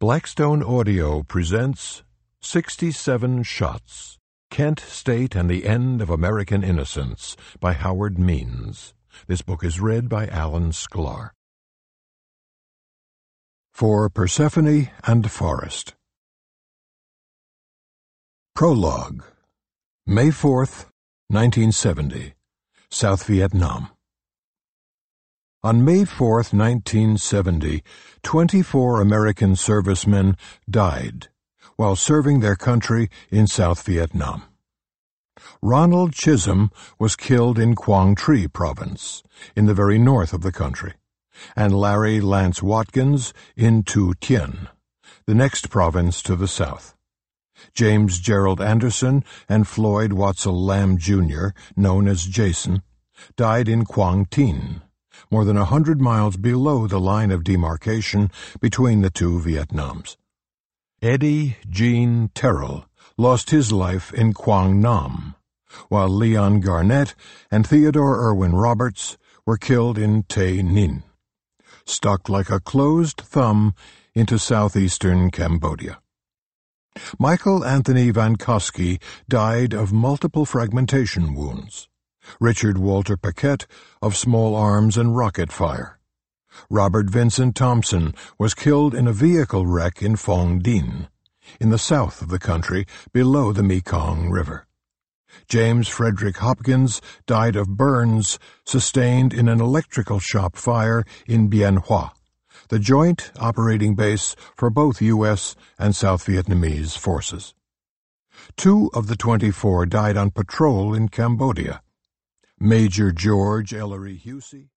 Blackstone Audio presents 67 Shots, Kent State and the End of American Innocence by Howard Means. This book is read by Alan Sklar. For Persephone and Forrest. Prologue. May 4th, 1970. South Vietnam. On May 4th, 1970, 24 American servicemen died while serving their country in South Vietnam. Ronald Chisholm was killed in Quang Tri Province, in the very north of the country, and Larry Lance Watkins in Tu Tien, the next province to the south. James Gerald Anderson and Floyd Watsell Lamb, Jr., known as Jason, died in Quang Tin, more than 100 miles below the line of demarcation between the two Vietnams. Eddie Gene Terrell lost his life in Quang Nam, while Leon Garnett and Theodore Irwin Roberts were killed in Tay Ninh, stuck like a closed thumb into southeastern Cambodia. Michael Anthony Van Koski died of multiple fragmentation wounds. Richard Walter Paquette of small arms and rocket fire. Robert Vincent Thompson was killed in a vehicle wreck in Phong Dinh, in the south of the country below the Mekong River. James Frederick Hopkins died of burns sustained in an electrical shop fire in Bien Hoa, the joint operating base for both U.S. and South Vietnamese forces. 2 of the 24 died on patrol in Cambodia. Major George Ellery Husey